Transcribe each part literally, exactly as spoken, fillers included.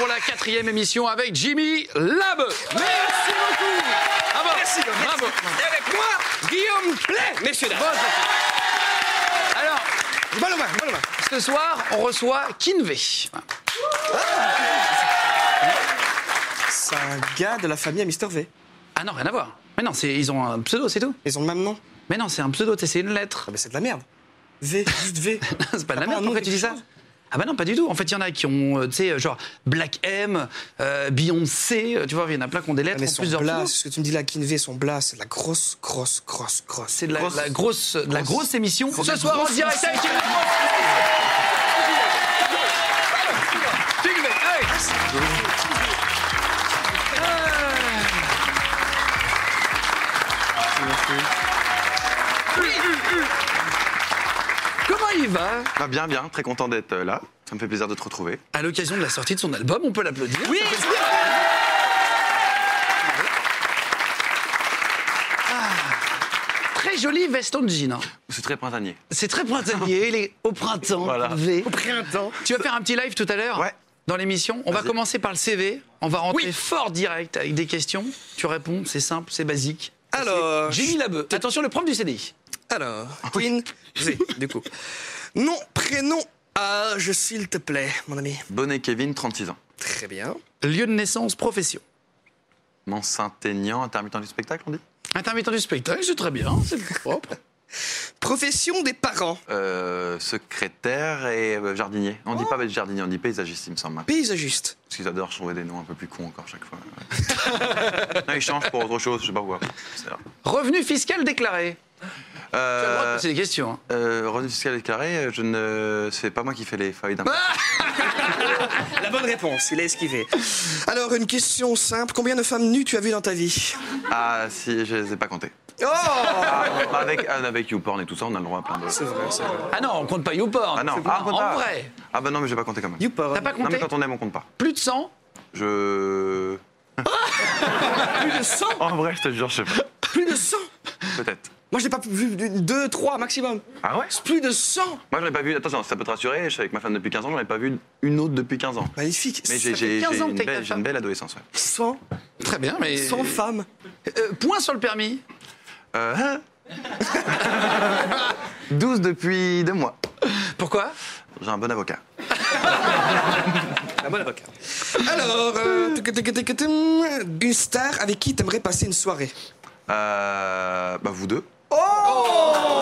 pour la quatrième émission avec Jimmy Labeu. Merci beaucoup. Bravo. Merci. Bravo. Et avec moi, Guillaume Play, messieurs dames. Alors, Bonne main, bonne main. ce soir, on reçoit Kinvé. C'est un gars de la famille à Mister V. Ah non, rien à voir. Mais non, c'est- ils ont un pseudo, c'est tout. Ils ont le même nom. Mais non, c'est un pseudo, c'est une lettre. Ah, mais c'est de la merde. V, juste V. C'est pas de la T'as merde, un nom, pourquoi tu dis quelque ça? chose? Ah bah non, pas du tout. En fait, il y en a qui ont, euh, tu sais, genre Black M, euh, Beyoncé, euh, tu vois, il y en a plein qui ont des lettres Ah, mais en son plusieurs blast, pseudos. ce que tu me dis là, Kinvé, son blast, c'est de la grosse, grosse, grosse, grosse. C'est de la, grosse. la grosse, de la grosse émission. Grosse- Ce soir en grosse- direct avec Kinvé. Kinvé, allez. Comment il va? Bah bien, bien, très content d'être euh, là. Ça me fait plaisir de te retrouver. À l'occasion de la sortie de son album, on peut l'applaudir. Oui, Très jolie veste en jean. hein. C'est très printanier. C'est très printanier, il est au printemps. Voilà. V. au printemps. Tu vas faire un petit live tout à l'heure Ouais. dans l'émission. On va Vas-y. commencer par le C V. On va rentrer Oui. fort direct avec des questions. Tu réponds, c'est simple, c'est basique. Alors, Jimmy Labeu. Attention, le prof du C D I. alors, Queen V, du coup. Nom, prénom, âge, s'il te plaît, mon ami. Bonnet Kevin, trente-six ans. Très bien. Lieu de naissance, profession. Mont Saint-Aignan, intermittent du spectacle, on dit Intermittent du spectacle, c'est très bien, c'est propre. Profession des parents. euh, Secrétaire et euh, jardinier. On dit pas jardinier, on dit paysagiste, il me semble. Paysagiste. Parce qu'ils adorent trouver des noms un peu plus cons encore chaque fois. Ouais. Non, ils changent pour autre chose, je sais pas pourquoi. C'est vrai. Revenu fiscal déclaré. Tu as le droit de Euh, poser des questions. hein. euh, revenu fiscal déclaré, je ne... c'est pas moi qui fais les feuilles d'impôt. La bonne réponse, il a esquivé. Alors, une question simple. Combien de femmes nues tu as vues dans ta vie? Ah si, je les ai pas comptés. Oh Ah, avec, ah, avec YouPorn et tout ça, on a le droit à plein de... C'est vrai, c'est vrai. Ah non, on compte pas YouPorn. Ah non, C'est ah, bon. on compte En pas. vrai, Ah bah non, mais j'ai pas compté quand même. YouPorn. t'as pas Non mais compté quand on aime, on compte pas. plus de cent? Je... Plus de cent. En vrai, je te jure, je sais pas. Plus de cent. Peut-être. Moi, je n'ai pas vu deux, trois maximum. Ah ouais? Plus de cent. Moi, j'en ai pas vu... Attention, ça peut te rassurer, je suis avec ma femme depuis quinze ans, j'en ai pas vu une autre depuis quinze ans. Magnifique. Mais j'ai Ça fait j'ai- quinze j'ai ans que une, t'es belle- avec ta j'ai une belle adolescence, ouais. cent. Très bien, mais... cent femmes. Euh, point sur le permis. Euh... hein douze depuis deux mois. Pourquoi? J'ai un bon avocat. Un bon avocat. Alors, euh, tic, tic, tic, tic, une star avec qui t'aimerais passer une soirée? Euh... Bah, vous deux. Oh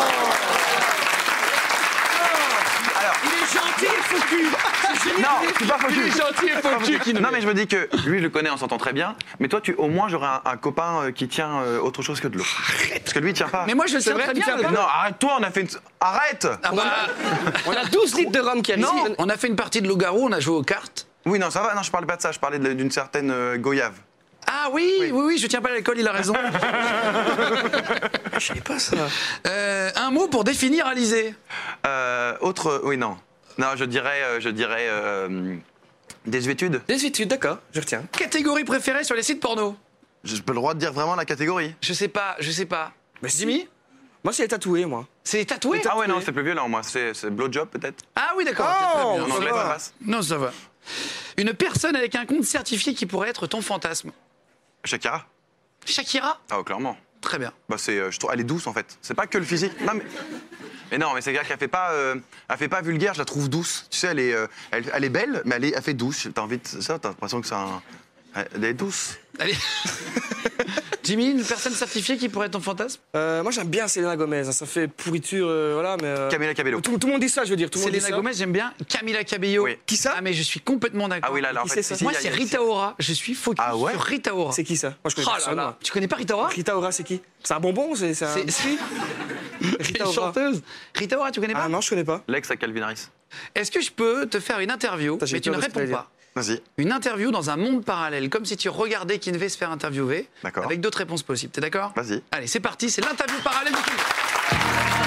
Alors... Il est gentil, le faux cul. C'est génial. Non, je suis pas faux cul. gentil et faux cul qui nous Non, mais je me dis que lui, je le connais, on s'entend très bien. Mais toi, tu, au moins, j'aurais un, un copain euh, qui tient euh, autre chose que de l'eau. Parce que lui, il tient pas. Mais moi, je le sais vrai, très tu bien. tiens le- pas. Non, arrête-toi, on a fait une... Arrête Ah bah, On a douze litres de rhum qui arrive. non, on a fait une partie de loup-garou, on a joué aux cartes. Oui, non, ça va, non, je parlais pas de ça, je parlais de- d'une certaine euh, goyave. Ah oui, oui, oui, je tiens pas à l'alcool, il a raison. Je savais pas ça. Euh, un mot pour définir Alizé. Euh, autre... Oui, non. Non, je dirais... euh, je dirais... Euh, désuétude. Désuétude, d'accord, je retiens. Catégorie préférée sur les sites porno. Je peux le droit de dire vraiment la catégorie. Je sais pas, je sais pas. Mais si. Jimmy, Moi, c'est les tatoués, moi. c'est les tatoués? Ah ouais, non, c'est plus violent, moi. C'est c'est blowjob, peut-être. Ah oui, d'accord. Oh, c'est très bien. En ça anglais, va. ça passe. Non, ça va. Une personne avec un compte certifié qui pourrait être ton fantasme. Shakira. Shakira? Ah, oh, clairement. Très bien. Bah, c'est, euh, je trouve, elle est douce, en fait. C'est pas que le physique. Non, mais... Mais non, mais c'est gars qu'elle fait pas, euh, elle fait pas vulgaire, je la trouve douce. Tu sais, elle est, euh, elle, elle est belle, mais elle, est, elle fait douce. T'as envie de ça, t'as l'impression que c'est un... Elle est douce. Allez. Jimmy, une personne certifiée qui pourrait être ton fantasme? Euh, moi, j'aime bien Selena Gomez. hein, Ça fait pourriture, euh, voilà, mais. euh, Camila Cabello. Tout, tout le monde dit ça, je veux dire. Tout le monde dit Selena ça. Gomez, j'aime bien. Camila Cabello. Oui. Qui ça? Ah, mais je suis complètement d'accord. Ah oui, là, là, en Qui fait, c'est, ça si, si, Moi, y a- c'est y a- Rita Ora. Je suis focus Ah ouais sur Rita Ora. C'est qui ça? Moi, je connais Oh là personne. là. moi. Tu connais pas Rita Ora? Rita Ora, c'est qui? C'est un bonbon, c'est c'est un. C'est c'est Rita une Ora. chanteuse. Rita Ora, tu connais pas? Ah non, je connais pas. L'ex à Calvin Harris. Est-ce que je peux te faire une interview, Putain, j'ai mais tu ne peur de ce que réponds t'allais pas? Vas-y. Une interview dans un monde parallèle, comme si tu regardais Kinvé se faire interviewer, D'accord. avec d'autres réponses possibles. T'es d'accord? Vas-y. Allez, c'est parti, c'est l'interview parallèle de Kinvé.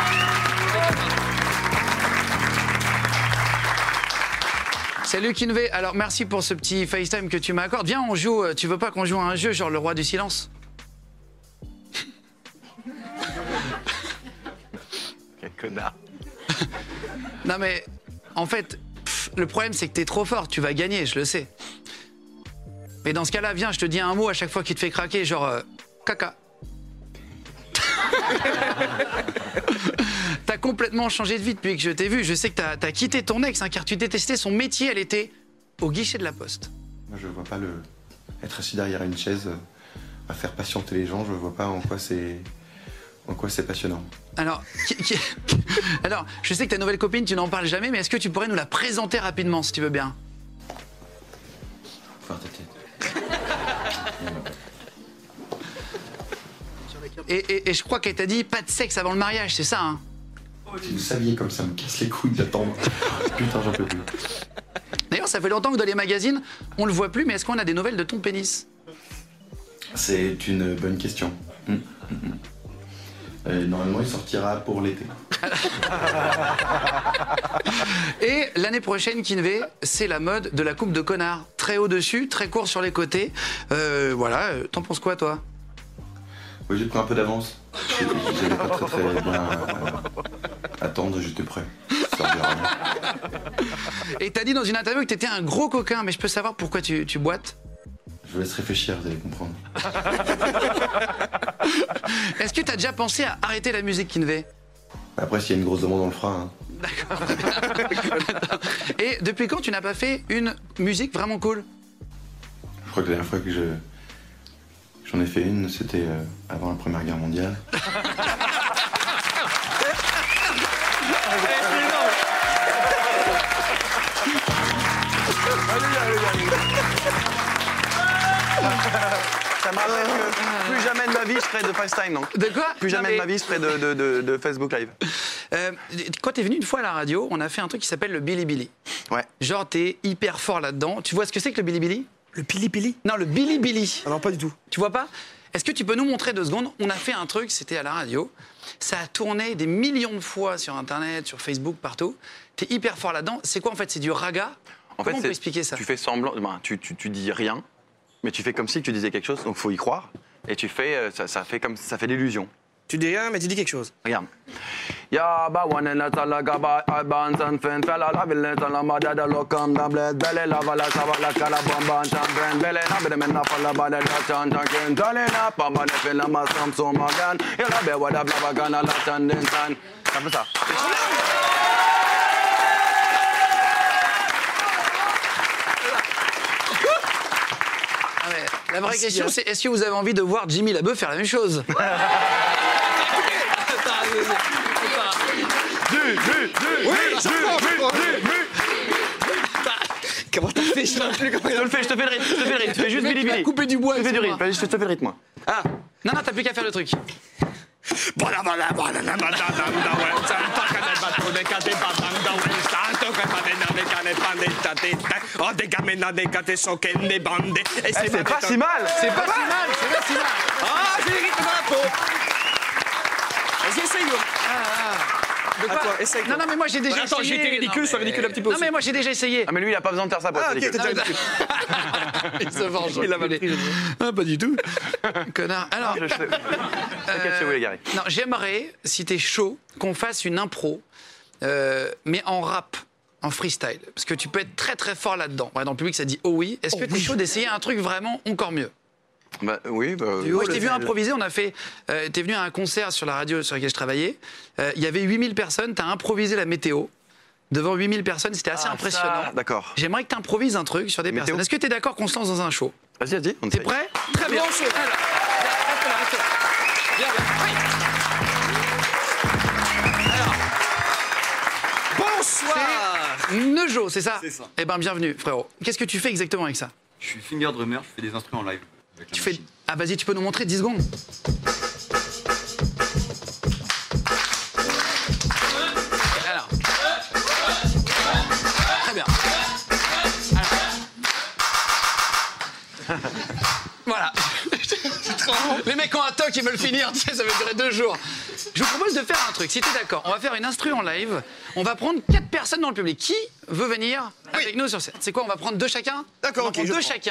Salut Kinvé, alors merci pour ce petit FaceTime que tu m'accordes. Viens, on joue, euh, tu veux pas qu'on joue à un jeu genre le roi du silence? Quel connard. Non mais, en fait, pff, Le problème, c'est que t'es trop fort, tu vas gagner, je le sais. Mais dans ce cas-là, viens, je te dis un mot à chaque fois qui te fait craquer, genre euh, caca. T'as complètement changé de vie depuis que je t'ai vu. Je sais que t'as as quitté ton ex, hein, car tu détestais son métier. Elle était au guichet de la poste. Moi, je vois pas le être assis derrière une chaise euh, à faire patienter les gens. Je vois pas en quoi c'est en quoi c'est passionnant. Alors, qui, qui... Alors, je sais que ta nouvelle copine, tu n'en parles jamais, mais est-ce que tu pourrais nous la présenter rapidement, si tu veux bien? Faut faire ta tête. Et, et, et je crois qu'elle t'a dit pas de sexe avant le mariage, c'est ça, hein? Si vous saviez comme ça me casse les couilles d'attendre. Putain, j'en peux plus. D'ailleurs, ça fait longtemps que dans les magazines, on le voit plus, mais est-ce qu'on a des nouvelles de ton pénis? C'est une bonne question. Mmh, mmh, mmh. Euh, normalement, il sortira pour l'été. Et l'année prochaine, Kinvé, c'est la mode de la coupe de connard. Très haut dessus, très court sur les côtés. Euh, voilà, t'en penses quoi, toi? Oui, j'ai pris un peu d'avance. J'avais pas très très bien à attendre, j'étais prêt. Ça revient rien. Et t'as dit dans une interview que t'étais un gros coquin, mais je peux savoir pourquoi tu, tu boites? Je vous laisse réfléchir, vous allez comprendre. Est-ce que t'as déjà pensé à arrêter la musique, Kinvé? Après, s'il y a une grosse demande, on le fera. Hein. D'accord. Et depuis quand tu n'as pas fait une musique vraiment cool? Je crois que la dernière fois que je j'en ai fait une, c'était euh, avant la Première Guerre mondiale. Ça me rappelle que plus jamais de ma vie je ferai de FaceTime, non? De quoi? Plus jamais Non, mais... de ma vie je ferai de, de, de, de Facebook Live. Euh, quand t'es venu une fois à la radio, on a fait un truc qui s'appelle le Bilibili. Ouais. Genre, t'es hyper fort là-dedans. Tu vois ce que c'est que le Bilibili? Le pili-pili? Non, le Bilibili. Ah non, pas du tout. Tu vois pas? Est-ce que tu peux nous montrer deux secondes? On a fait un truc, c'était à la radio. Ça a tourné des millions de fois sur Internet, sur Facebook, partout. T'es hyper fort là-dedans. C'est quoi en fait? C'est du raga? En Comment fait, on peut expliquer ça? Tu fais semblant, ben, tu, tu, tu dis rien, mais tu fais comme si tu disais quelque chose, donc faut y croire. Et tu fais, ça, ça fait comme, ça fait l'illusion. Tu dis rien, mais tu dis quelque chose. Regarde. Ya ba one and a la gaba abans and fen fella la villain la mada da lokam da bled belle la vala savala kala bomba champion belle na bede men na fala bada da chan chan dale na pamba ne fe la masam so magan ya la be wada bla gana la chan den san. Ça fait ça. Ah ouais. La vraie question, c'est est-ce que vous avez envie de voir Jimmy Labeu faire la même chose? Comment t'as fait? Je sais plus comment Je te le fais, je te fais le rythme, je te fais le rythme. Tu fais juste Billy Billy. Couper du bois. Je te fais du excuse-moi. rythme, je te fais le rythme, moi. Ah, non, non, t'as plus qu'à faire le truc. Eh, c'est pas si mal. C'est pas si mal, c'est pas si mal. Ah, j'ai les rythmes dans la peau. Vas-y, essaye. De quoi? Attends, essaye. Non, non, mais moi j'ai déjà Attends, essayé. j'ai été ridicule, Non, sois mais- ridicule un petit peu Non, aussi. mais moi j'ai déjà essayé. Ah, mais lui, il a pas besoin de faire ça pour Ah, être ok, ridicule. t'as déjà ridicule. Il se venge. Il a mal enculé. pris. Ah, pas du tout. Connard. Alors, Je sais. T'inquiète, chez vous, les gars. non, j'aimerais, si t'es chaud, qu'on fasse une impro, euh, mais en rap, en freestyle. Parce que tu peux être très très fort là-dedans. Ouais, dans le public, ça dit oh oui. Est-ce que t'es chaud d'essayer un truc vraiment encore mieux? Bah, oui, bah. Moi, je t'ai vu improviser. On a fait. Euh, t'es venu à un concert sur la radio sur laquelle je travaillais. Euh, Il y avait huit mille personnes. T'as improvisé la météo devant huit mille personnes. C'était assez Ah, impressionnant. ça, d'accord. J'aimerais que t'improvises un truc sur des Météo. personnes. Est-ce que t'es d'accord qu'on se lance dans un show? Vas-y, vas-y. on T'es essaye. prêt? Très bien. Bon show. Alors, reste là, reste là. Viens, viens. Oui. Bonsoir. C'est Neujo, c'est ça? C'est ça. Eh ben, bienvenue, frérot. Qu'est-ce que tu fais exactement avec ça? Je suis finger drummer, je fais des instruments en live avec la Tu fais. machine. Ah, vas-y, tu peux nous montrer dix secondes. Alors. Très bien. Alors. Voilà. Les mecs ont un toc, ils veulent finir, tu sais, ça va durer deux jours. Je vous propose de faire un truc, si t'es d'accord. On va faire une instru en live. On va prendre quatre personnes dans le public. Qui veut venir avec nous sur scène? C'est quoi? On va prendre deux chacun? D'accord, On va ok, prendre je deux prends. chacun.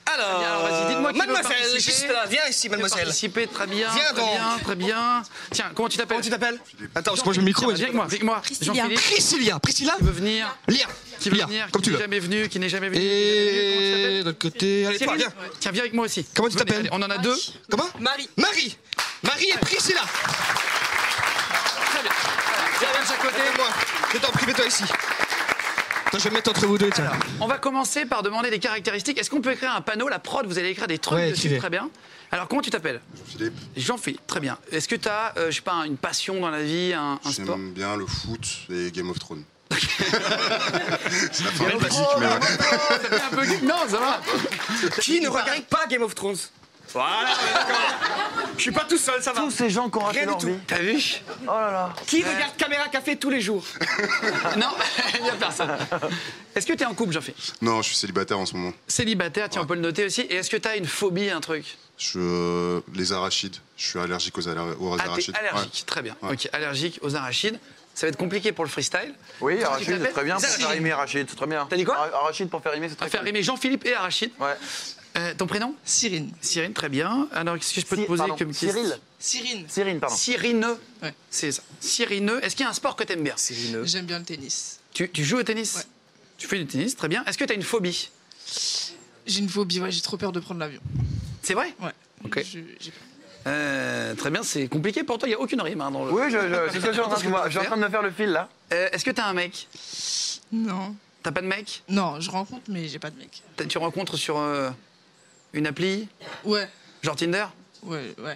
Alors, Alors, vas-y, dites-moi qui veut mademoiselle, participer. juste là, viens ici, mademoiselle. Participer, très bien. Viens très donc. bien, très bien. Tiens, comment tu t'appelles Comment tu t'appelles? Attends, je prends le micro. Tiens, Viens avec moi, viens avec moi. Priscilla. Jean-Philippe, Priscilla, Priscilla qui veut venir, Lia, qui veut Lia, venir, comme qui tu n'est veux. jamais venu, qui n'est jamais venu. Et de l'autre côté, allez, toi, Cyril, viens. tiens, viens avec moi aussi. Comment tu Venez, t'appelles? allez, On en a deux. Comment? Marie. Marie. Marie et Priscilla. Très bien. Viens de chaque côté. Moi, je t'en prie, mets-toi ici. Attends, je vais me mettre entre vous deux, tiens. On va commencer par demander des caractéristiques. Est-ce qu'on peut écrire un panneau? La prod, vous allez écrire des trucs Ouais, dessus, écrivez. très bien. Alors, comment tu t'appelles? Jean-Philippe, Jean-Philippe, très bien. Est-ce que tu as, euh, je sais pas, une passion dans la vie, un, un sport? j'aime bien le foot et Game of Thrones. C'est la fin basique, mais ouais. Ça fait un peu geek. Non, ça va. Qui ne regarde pas Game of Thrones? Voilà, d'accord. Je suis pas tout seul, ça va. Tous ces gens qui ont raté Rien du leur tout. vie. T'as vu? Oh là là. Qui regarde Caméra Café tous les jours? Non, il n'y a personne. Est-ce que tu es en couple, Jean-Philippe? Non, je suis célibataire en ce moment. Célibataire, tiens, on peut le noter aussi. Et est-ce que tu as une phobie, un truc? Je, euh, les arachides. Je suis allergique aux, ala- aux Ah, t'es arachides. allergique, très bien. Ouais. Ok, allergique aux arachides. Ça va être compliqué pour le freestyle. Oui, Tu Arachide, c'est t'appelles très bien pour Cyril. faire rimer Arachide, c'est très bien. T'as dit quoi? Ara- Arachide pour faire rimer, c'est On va très faire cool. rimer Jean-Philippe et Arachide. Ouais. Euh, ton prénom? Cyrine. Cyrine, très bien. Alors, qu'est-ce que je peux te Cy- poser pardon, comme question? Cyril. Cyrine. Cyrine, pardon. Cyrineux. Ouais. C'est ça. Cyrineux. Est-ce qu'il y a un sport que t'aimes bien? Céline. J'aime bien le tennis. Tu, tu joues au tennis? Ouais. Tu fais du tennis, très bien. Est-ce que tu as une phobie? J'ai une phobie, ouais, j'ai trop peur de prendre l'avion. C'est vrai? Ouais. Ok. Je- j'ai peur. Euh, très bien, c'est compliqué pour toi, il n'y a aucune rime hein, dans le. Oui, je, je, c'est ce que je suis en train de voir. Je suis en train de me faire le fil là. Euh, Est-ce que tu as un mec? Non. T'as pas de mec? Non, je rencontre, mais j'ai pas de mec. T'as- Tu rencontres sur euh, une appli? Ouais. Genre Tinder? Ouais, ouais.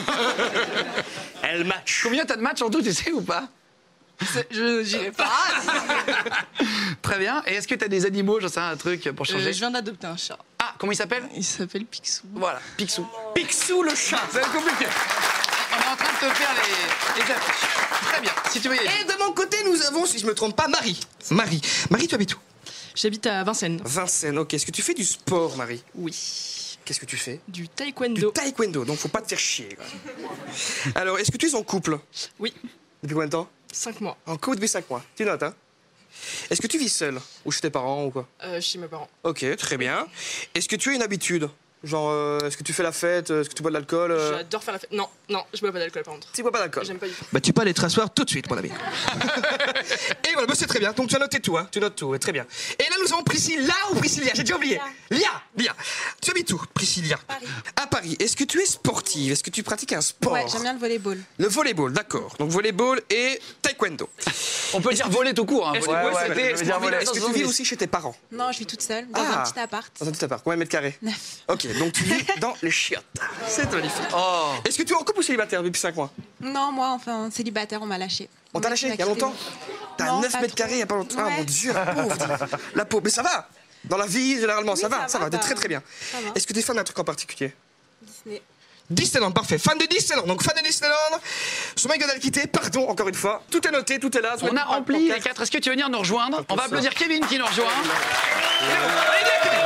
Elle match. Combien t'as de matchs en tout, tu sais ou pas? C'est- Je ne dirai pas. Très bien. Et est-ce que t'as des animaux, j'en sais rien, un truc pour changer? Euh, je viens d'adopter un chat. Ah, comment il s'appelle? Il s'appelle Picsou. Voilà, Picsou. Picsou le chat. Ça va être compliqué. On est en train de te faire les, les affiches. Très bien, si tu veux y aller. Et de mon côté, nous avons, si je me trompe pas, Marie. Marie. Marie, tu habites où? J'habite à Vincennes. Vincennes, ok. Est-ce que tu fais du sport, Marie? Oui. Qu'est-ce que tu fais? Du Du taekwondo. taekwondo, donc faut pas te faire chier. Quoi. Alors, est-ce que tu es en couple? Oui. Depuis combien de temps? Cinq mois. En couple depuis cinq mois. Tu notes, hein? Est-ce que tu vis seul? Ou chez tes parents ou quoi? Euh, chez mes parents. Ok, très bien. Est-ce que tu as une habitude? Genre, euh, est-ce que tu fais la fête? Est-ce que tu bois de l'alcool? euh J'adore faire la fête. Non, non, je bois pas d'alcool par contre. Tu bois pas d'alcool? J'aime pas du tout. Bah tu peux aller te rasseoir tout de suite, mon ami. Et voilà, bah, c'est très bien. Donc tu as noté tout, hein. Tu notes tout, ouais, très bien. Et là, nous avons Priscilla ou Priscilla? J'ai déjà oublié. Lia. Lia. Tu habites où, Priscilla? Paris. À Paris. Est-ce que tu es sportive? Est-ce que tu pratiques un sport? Ouais, j'aime bien le volleyball. Le volleyball, d'accord. Donc volleyball et taekwondo. On peut dire voler tout court. Hein. Est-ce que, Ouais, ouais, ouais, c'est je vrai. veux dire voler. Est-ce que tu vis aussi chez tes parents? Non, je vis toute seule dans Ah. un petit appart. Dans un petit appart. Combien de mètres carrés? Neuf. Ok, donc tu vis dans les chiottes. C'est magnifique. Oh. Est-ce que tu es en couple ou célibataire depuis cinq mois? Non, moi, enfin, célibataire, on m'a lâché. On t'a lâché il y a longtemps? T'as Non, neuf pas mètres trop. carrés il y a pas longtemps. Ah Ouais. mon dieu, la pauvre. dis. La pauvre. Mais ça va. Dans la vie, généralement, ça Oui, va, ça ça va, va, t'es bah, très très bien. ça va. Est-ce que tu es fan d'un truc en particulier? Disney. Disneyland, parfait. Fan de Disneyland. Donc fan de Disneyland. Son mec doit le quitter, pardon, encore une fois. Tout est noté, tout est là. On a rempli les quatre. Est-ce que tu veux venir nous rejoindre? On va ça. applaudir Kevin qui nous rejoint. Allez, viens, Kevin.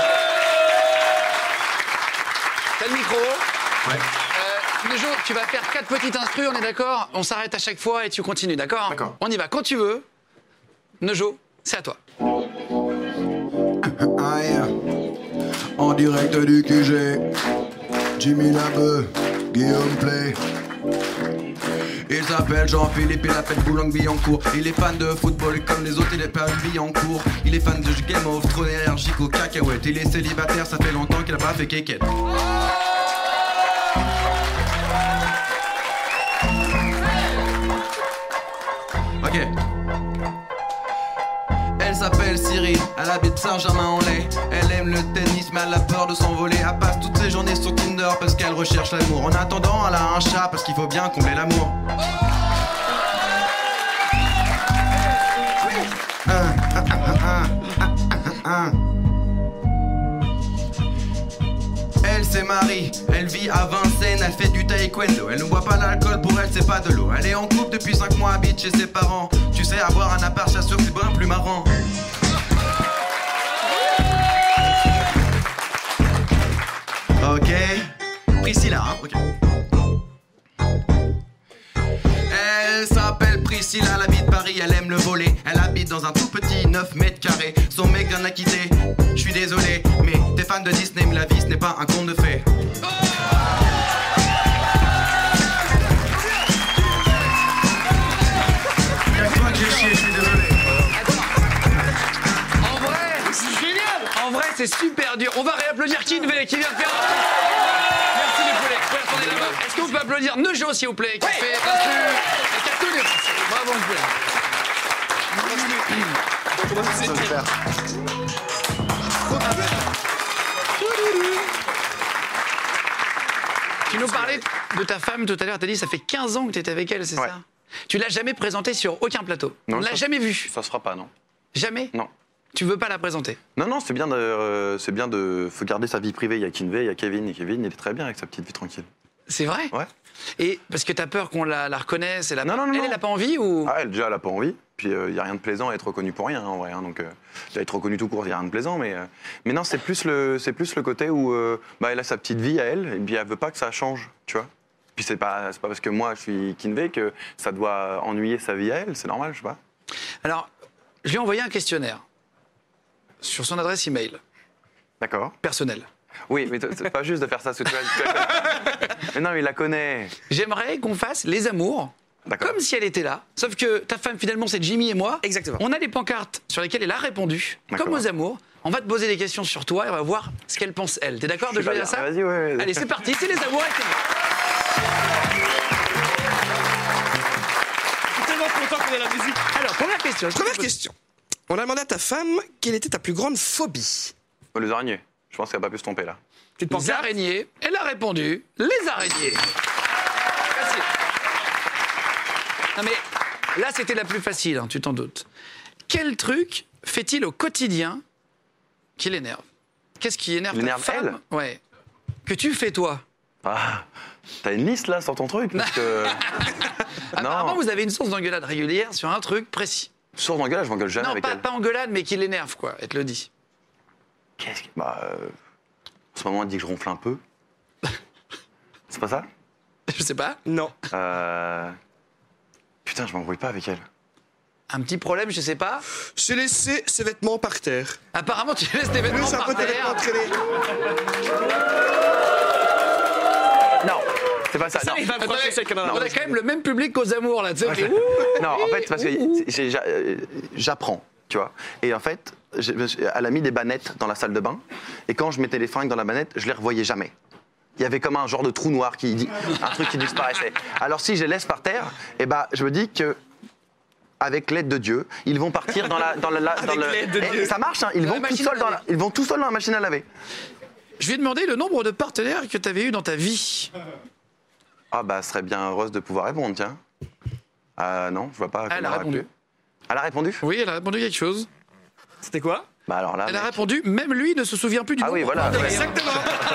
T'as le micro. Euh, Nejo, tu vas faire quatre petites instrus, on est d'accord? On s'arrête à chaque fois et tu continues, d'accord? D'accord. On y va quand tu veux. Nejo, c'est à toi. Ah yeah. En direct du Q G, Jimmy Labeu, Guillaume Play. Il s'appelle Jean-Philippe, il a fait Boulogne-Billancourt. Il est fan de football comme les autres, il est pas Billancourt. Il est fan de Game of Thrones, allergique aux cacahuètes. Il est célibataire, ça fait longtemps qu'il a pas fait kékette. Ok. Elle s'appelle Cyril, elle habite Saint-Germain-en-Laye. Elle aime le tennis mais elle a peur de s'envoler. Elle passe toutes ses journées sur Tinder parce qu'elle recherche l'amour. En attendant, elle a un chat parce qu'il faut bien combler l'amour. Un, un, un, un, un, un. Elle c'est Marie, elle vit à Vincennes, elle fait du taekwondo. Elle ne boit pas l'alcool, pour elle c'est pas de l'eau. Elle est en couple depuis cinq mois, habite chez ses parents. Tu sais, avoir un appart, j'assure que c'est bien plus marrant. Ok, Priscilla, hein, ok. Elle s'appelle Priscilla, elle habite Paris, elle aime le volley. désolé, elle habite dans un tout petit neuf mètres carrés. Son mec vient de la quitter, je suis désolé, mais t'es fan de Disney, mais la vie ce n'est pas un conte de fées. Y'a que toi que j'ai chié, je suis désolé. En vrai, c'est génial. En vrai, c'est super dur. On va réapplaudir Kinvey qui vient de faire un truc. Merci les poulets. Vous pouvez retourner là-bas. Est-ce qu'on peut applaudir Nejo, s'il vous plaît, qui fait l'instru et qui a tout défoncé. Bravo, vous Tu nous parlais de ta femme tout à l'heure. Tu as dit ça fait quinze ans que tu étais avec elle, c'est Ouais. ça? Tu l'as jamais présentée sur aucun plateau. Non, On ne l'a ça- jamais vue. Ça se fera pas, non. Jamais? Non. Tu veux pas la présenter? Non, non, c'est bien de, euh, c'est bien de faut garder sa vie privée. Il y a Kinvey, il y a Kevin, et Kevin, il est très bien avec sa petite vie tranquille. C'est vrai? Ouais. Et parce que t'as peur qu'on la, la reconnaisse et la... Non, non, non, Elle, non. elle a pas envie ou... Ah, elle, déjà, elle a pas envie. Puis, il euh, n'y a rien de plaisant à être reconnu pour rien, hein, en vrai. Hein, donc, euh, être reconnu tout court, il n'y a rien de plaisant. Mais, euh, mais non, c'est plus, le, c'est plus le côté où euh, bah, elle a sa petite vie à elle, et puis elle veut pas que ça change, tu vois. Puis, c'est pas, c'est pas parce que moi, je suis Kinvey que ça doit ennuyer sa vie à elle. C'est normal, je sais pas. Alors, je lui ai envoyé un questionnaire sur son adresse email D'accord. personnelle. Oui, mais t- c'est pas juste de faire ça, parce que tu vois- Mais non, mais il la connaît. J'aimerais qu'on fasse les amours D'accord. comme si elle était là. Sauf que ta femme, finalement, c'est Jimmy et moi. Exactement. On a des pancartes sur lesquelles elle a répondu, D'accord. comme aux amours. On va te poser des questions sur toi et on va voir ce qu'elle pense, elle. T'es d'accord de Je suis jouer pas à ça? bien. Vas-y, ouais, ouais. Allez, c'est parti, c'est les amours avec Je suis tellement content qu'on ait la musique. Alors, première question. je te Première pose- question. On a demandé à ta femme quelle était ta plus grande phobie. Oh, les araignées. Je pense qu'elle n'a pas pu se tromper, là. Tu te penses Les araignées. Elle a répondu les araignées. Facile. Non mais là, c'était la plus facile, hein, tu t'en doutes. Quel truc fait-il au quotidien qui l'énerve? Qu'est-ce qui énerve ta L'énerve, femme? Ouais. Que tu fais toi? Ah, t'as une liste, là, sur ton truc parce que... Apparemment, Non. vous avez une source d'engueulade régulière sur un truc précis. Source d'engueulade, je m'engueule jamais Non, avec pas, elle. pas engueulade, mais qui l'énerve, quoi. Elle te le dit. Qu'est-ce que... Bah... euh, En ce moment, elle dit que je ronfle un peu. C'est pas ça? Je sais pas. Non. Euh... Putain, je m'embrouille pas avec elle. Un petit problème, je sais pas. J'ai laissé ses vêtements par terre. Apparemment, tu laisses tes vêtements C'est un par peu tes terre. vêtements traînés. Non, c'est pas ça. non. il va Attendez, accrocher celle qu'elle en a. on a quand même le même public qu'aux amours, là. Tu sais, qui- Non, en fait, c'est parce que j'ai- j'a- euh, j'apprends, tu vois. Et en fait, j'ai- elle a mis des bannettes dans la salle de bain. Et quand je mettais les fringues dans la bannette, je les revoyais jamais. Il y avait comme un genre de trou noir, qui dit, un truc qui disparaissait. Alors si je les laisse par terre, eh ben, je me dis que avec l'aide de Dieu, ils vont partir dans la, dans la, la- dans Avec le. l'aide de Eh, Dieu. ça marche, hein, ils Dans vont la tout machine à seuls dans la, laver. ils vont tout seuls dans la machine à laver. Je lui ai demandé le nombre de partenaires que tu avais eu dans ta vie. Ah bah, serait bien heureuse de pouvoir répondre, tiens. Euh, non, je vois pas. Elle comment a aurait répondu. pu. Elle a répondu. Oui, elle a répondu quelque chose. C'était quoi? Bah alors là. Elle a mec. répondu, même lui ne se souvient plus du Ah nombre. oui, voilà. de ouais. Exactement.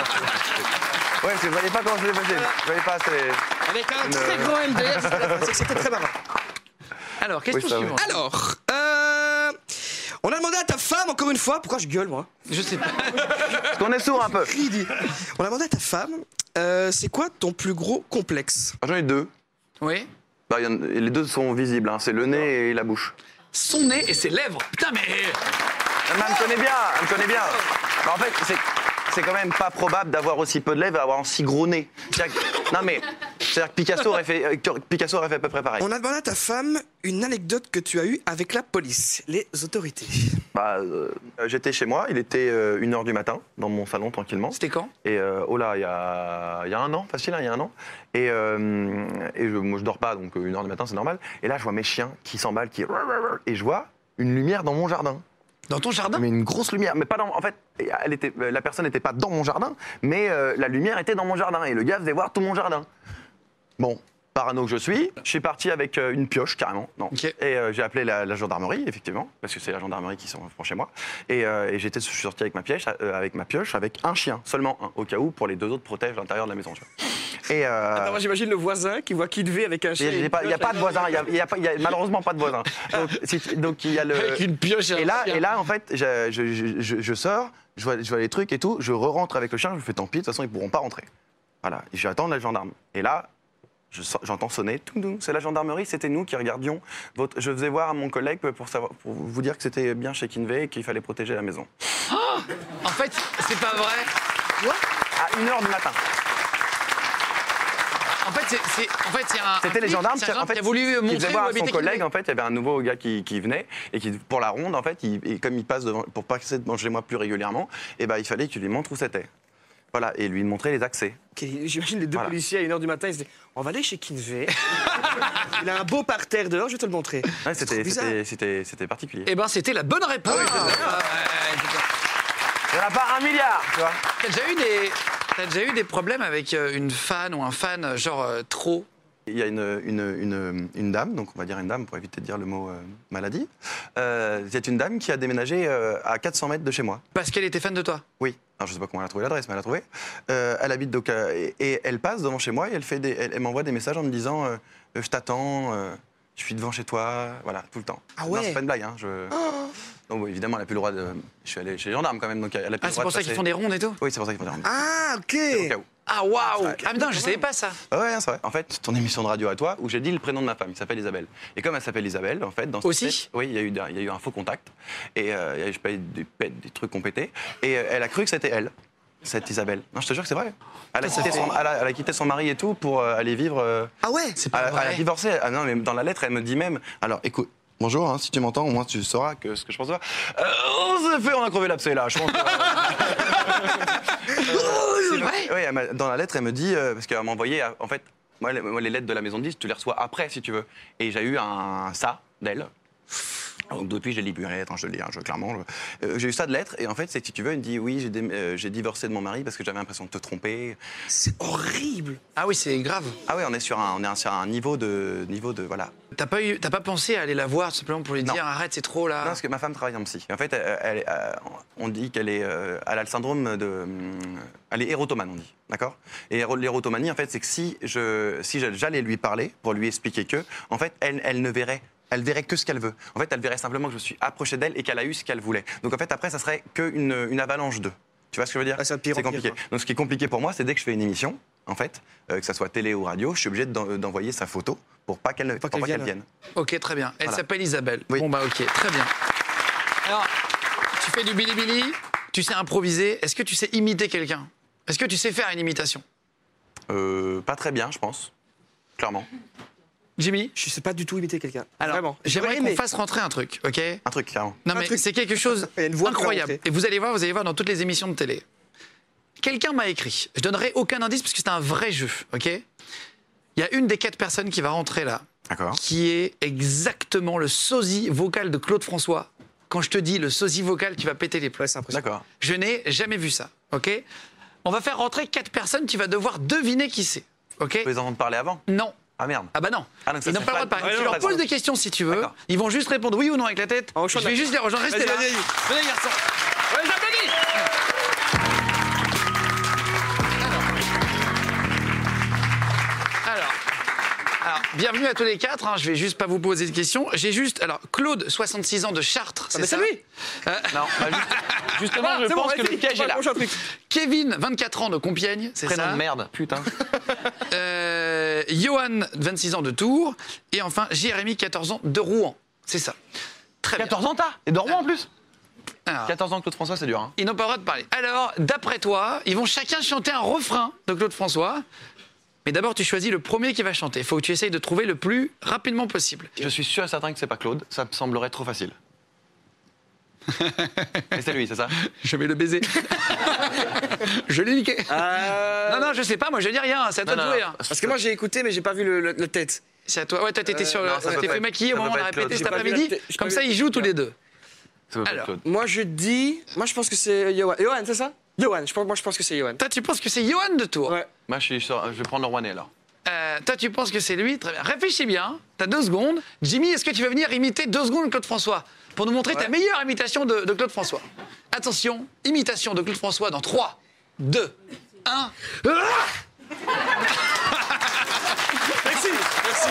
Ouais, je voyais pas comment je l'ai passé. Je voyais pas. c'est- Avec un Une- très grand M D R, c'était- c'était très marrant. Alors, question Oui, ça, suivante. Alors, euh, on a demandé à ta femme, encore une fois, pourquoi je gueule moi? Je sais pas. Parce qu'on est sourd un peu. On a demandé à ta femme, euh, c'est quoi ton plus gros complexe? J'en ai deux. Oui. Bah, il y en- les deux sont visibles, hein. C'est le nez et la bouche. Son nez et ses lèvres. Putain, mais. Elle me connaît bien, elle me connaît bien. Bah, en fait, c'est, c'est quand même pas probable d'avoir aussi peu de lèvres et avoir un si gros nez. C'est-à-dire que- non mais, c'est-à-dire que Picasso aurait fait, euh, Picasso aurait fait à peu près pareil. On a demandé à ta femme une anecdote que tu as eue avec la police, les autorités. Bah, euh, j'étais chez moi, il était euh, une heure du matin, dans mon salon tranquillement. C'était quand? Et euh, oh là, il y a, il y a un an, facile, hein, il y a un an. Et, euh, et je, moi, je dors pas, donc euh, une heure du matin, c'est normal. Et là, je vois mes chiens qui s'emballent, qui... Et je vois une lumière dans mon jardin. Dans ton jardin? Mais une grosse lumière, mais pas dans... En fait, elle était, la personne n'était pas dans mon jardin, mais euh, la lumière était dans mon jardin. Et le gars faisait voir tout mon jardin. Bon, parano que je suis, je suis parti avec euh, une pioche, carrément. Non. Ok. Et euh, j'ai appelé la, la gendarmerie, effectivement, parce que c'est la gendarmerie qui sont chez moi. Et, euh, et j'étais, je suis sorti avec ma, pioche, euh, avec ma pioche, avec un chien, seulement un, au cas où, pour les deux autres protègent l'intérieur de la maison. Tu vois. Et, euh, Attends, moi j'imagine le voisin qui voit Kidvé avec un chien. il n'y a, pas de voisin, il n'y a, a, a malheureusement pas de voisin. Donc, si- donc il y a le... Avec une pioche et un Et là, chien. et là, en fait, je, je, je- je- je sors, je vois, je vois les trucs et tout, je re-rentre avec le chien, je me fais tant pis, de toute façon, ils pourront pas rentrer. Voilà, et je vais attendre les gendarmes. Et là, je so- j'entends sonner, tout, tout, c'est la gendarmerie, c'était nous qui regardions. Votre... Je faisais voir à mon collègue pour, savoir, pour vous dire que c'était bien chez Kinvey et qu'il fallait protéger la maison. Oh, en fait, c'est pas vrai. À une heure du matin. En fait, c'est, c'est, en fait, c'est un. C'était un les flic, gendarmes c'est un qui, gendarme en fait, qui a voulu qui montrer faisaient où voir à son habitait collègue. Kinvey. En fait, il y avait un nouveau gars qui, qui venait et qui, pour la ronde, en fait, il, et comme il passe devant, pour passer devant chez moi plus régulièrement, et ben, il fallait que tu lui montres où c'était. Voilà, et lui montrer les accès. Okay, j'imagine les deux Voilà. policiers à une heure du matin, ils se disent on va aller chez Kinvey. Il a un beau parterre dehors, je vais te le montrer. Ouais, C'est trop c'était, bizarre. c'était, c'était, c'était particulier. Eh ben, c'était la bonne réponse. Ah oui, c'est vrai. Ah, ouais, c'est ça. Il n'y en a pas un milliard, tu vois. T'as déjà eu des, t'as déjà eu des problèmes avec euh, une fan ou un fan euh, genre euh, trop? Il y a une, une, une, une dame, donc on va dire une dame pour éviter de dire le mot euh, maladie. Euh, c'est une dame qui a déménagé euh, à quatre cents mètres de chez moi. Parce qu'elle était fan de toi? Oui. Alors je sais pas comment elle a trouvé l'adresse, mais elle a trouvé. Euh, elle habite donc euh, et, et elle passe devant chez moi et elle fait des, elle, elle m'envoie des messages en me disant euh, euh, je t'attends, euh, je suis devant chez toi, voilà tout le temps. Ah Non, ouais. c'est pas une blague, hein. Je... Donc bon, évidemment elle a plus le droit de. Je suis allé chez les gendarmes quand même, donc elle a plus Ah, le c'est droit pour de ça qu'ils passer. font des rondes et tout? Oui, c'est pour ça qu'ils font des rondes. Ah, ok. Au cas où. Ah, waouh! Ouais. Ah, putain, je savais pas ça. Ah ouais, c'est vrai. En fait, ton émission de radio à toi, où j'ai dit le prénom de ma femme, il s'appelle Isabelle. Et comme elle s'appelle Isabelle, en fait, dans ce Aussi test, oui, il y, a eu, il y a eu un faux contact. Et euh, il y a eu, je sais pas, des, pètes, des trucs qu'on pétait. Et euh, elle a cru que c'était elle, cette Isabelle. Non, je te jure que c'est vrai. Elle a, Ça quitté fait- son, elle, a, elle a quitté son mari et tout pour euh, aller vivre. euh, Ah ouais. C'est elle, pas elle a vrai. divorcé. Ah non, mais dans la lettre, elle me dit même. Alors, écoute. Bonjour, hein, si tu m'entends, au moins tu sauras que ce que je pense de toi. Euh, on s'est fait, on a crevé l'abcès là. Je pense que- C'est vrai? Oui, elle m'a- dans la lettre, elle me dit, euh, parce qu'elle m'a envoyé, euh, en fait, moi les, moi, les lettres de la maison de disques, tu les reçois après, si tu veux. Et j'ai eu un ça d'elle. Donc depuis, j'ai libéré, attends, je te le dis, hein, je, clairement. je- euh, j'ai eu ça de lettres, et en fait, c'est si tu veux, elle me dit, oui, j'ai, dé- euh, j'ai divorcé de mon mari parce que j'avais l'impression de te tromper. C'est horrible. Ah oui, c'est grave. Ah oui, on est sur un, on est sur un niveau de, niveau de, voilà. T'as pas, eu, t'as pas pensé à aller la voir simplement pour lui Non. dire arrête, c'est trop là? Non, parce que ma femme travaille en psy. Et en fait, elle, elle- euh, on dit qu'elle est, euh, elle a le syndrome de, hum, elle est érotomane, on dit, d'accord. Et éro- l'érotomanie, en fait, c'est que si je, si j'allais lui parler pour lui expliquer que, en fait, elle, elle ne verrait. Elle verrait que ce qu'elle veut. En fait, elle verrait simplement que je suis approché d'elle et qu'elle a eu ce qu'elle voulait. Donc en fait, après, ça serait qu'une une avalanche d'eux. Tu vois ce que je veux dire? Ah, c'est de pire en C'est pire, compliqué. quoi. Donc ce qui est compliqué pour moi, c'est dès que je fais une émission, en fait, euh, que ça soit télé ou radio, je suis obligé d'en- d'envoyer sa photo pour pas qu'elle pour qu'elle pas qu'elle vienne. vienne. Ok, très bien. Elle Voilà. s'appelle Isabelle. Oui. Bon bah ok, très bien. Alors, tu fais du bilibili, tu sais improviser. Est-ce que tu sais imiter quelqu'un? Est-ce que tu sais faire une imitation? Euh, pas très bien, je pense. Clairement. Jimmy? Je sais pas du tout imiter quelqu'un. Alors, Vraiment. j'aimerais J'aurais qu'on aimé. fasse rentrer un truc, ok? Un truc, carrément. Non Un mais truc. c'est quelque chose Il y a une voix incroyable. qui va Et vous allez voir, vous allez voir dans toutes les émissions de télé. Quelqu'un m'a écrit. Je donnerai aucun indice parce que c'est un vrai jeu, ok? Il y a une des quatre personnes qui va rentrer là, D'accord. qui est exactement le sosie vocal de Claude François. Quand je te dis le sosie vocal, tu vas péter les plombs. Ouais, c'est impressionnant. D'accord. Je n'ai jamais vu ça, ok? On va faire rentrer quatre personnes, tu vas devoir deviner qui c'est, ok? Tu peux les entendre parler avant? Non. Ah merde. Ah bah non. Ah, donc ça Ils n'ont serait pas le droit de pas- parler. Ouais, Tu non, leur pas poses de- des questions si tu veux. D'accord. Ils vont juste répondre oui ou non avec la tête. En Je choix de vais la- juste les rejoindre. Restez Vas-y, là. vas-y, vas-y. Venez garçons. On les applaudit. Alors. Alors, alors, bienvenue à tous les quatre. Hein. Je vais juste pas vous poser de questions. J'ai juste, alors, Claude, soixante-six ans de Chartres. mais c'est lui. Euh, Non, bah, juste- justement, Ah, je c'est bon, pense que vas-y, le piège est là. prochain truc. Kevin, vingt-quatre ans de Compiègne, c'est Prénom ça. de merde, putain. Euh, Johan, vingt-six ans de Tours. Et enfin, Jérémy, quatorze ans de Rouen. C'est ça. Très bien. quatorze ans, t'as? Et de Rouen en plus? Alors, quatorze ans, Claude François, c'est dur, hein. ils n'ont pas le droit de parler. Alors, d'après toi, ils vont chacun chanter un refrain de Claude François. Mais d'abord, tu choisis le premier qui va chanter. Il faut que tu essayes de trouver le plus rapidement possible. Je suis sûr et certain que c'est pas Claude, ça me semblerait trop facile. Et c'est lui, c'est ça? Je vais le baiser. Je l'ai niqué. Euh, Non, non, je sais pas, moi je dis rien, c'est à toi Non, de non, jouer. non. hein. Parce que moi j'ai écouté mais j'ai pas vu le, le- la tête. C'est à toi. Ouais, toi t'étais sur le. non, ça peut T'es pas fait être- maquiller ça au peut moment pas de être Claude. répéter J'ai cet pas vu après-midi. la tête, j'ai Comme pas ça, vu- ils jouent tous les deux. Ça peut pas être Alors. Claude. Moi je dis. Moi je pense que c'est Johan. Johan, c'est ça? Johan, je pense, moi je pense que c'est Johan. Toi, tu penses que c'est Johan de Tours. Ouais. Moi, je, suis sur- je vais prendre le Rouennais, alors. Euh, toi, tu penses que c'est lui. Très bien. Réfléchis bien. T'as deux secondes. Jimmy, est-ce que tu vas venir imiter deux secondes Claude François pour nous montrer ta meilleure imitation de, de Claude François? Attention, imitation de Claude François dans trois, deux, un. Merci, merci.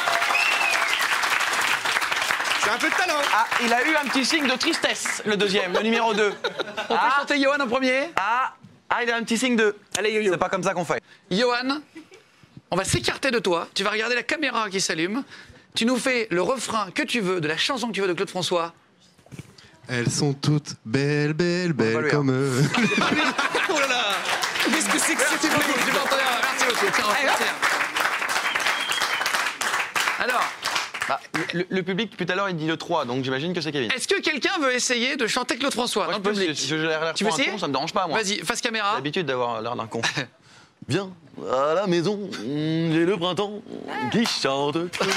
J'ai un peu de talent. Ah, il a eu un petit signe de tristesse, le deuxième, le numéro deux. On peut chanter Johan en premier. Ah, ah, il a un petit signe de... Allez, yo-yo. C'est pas comme ça qu'on fait. Johan, On va s'écarter de toi. Tu vas regarder la caméra qui s'allume. Tu nous fais le refrain que tu veux de la chanson que tu veux de Claude François. Elles sont toutes belles, belles, va belles lui, comme eux. Oh là là. Qu'est-ce que c'est que Merci cette beaucoup. Tu peux entendre. Merci beaucoup. Tiens, on va faire. Alors, Bah, le, le public, depuis tout à l'heure, il dit le trois, donc j'imagine que c'est Kevin. est-ce que quelqu'un veut essayer de chanter Claude François Moi, dans je le peux, public? je- je- j'ai l'air Tu veux trop un essayer con, ça me dérange pas, moi. Vas-y, face J'ai caméra. l'habitude d'avoir l'air d'un con. Viens à la maison, j'ai le printemps qui chante.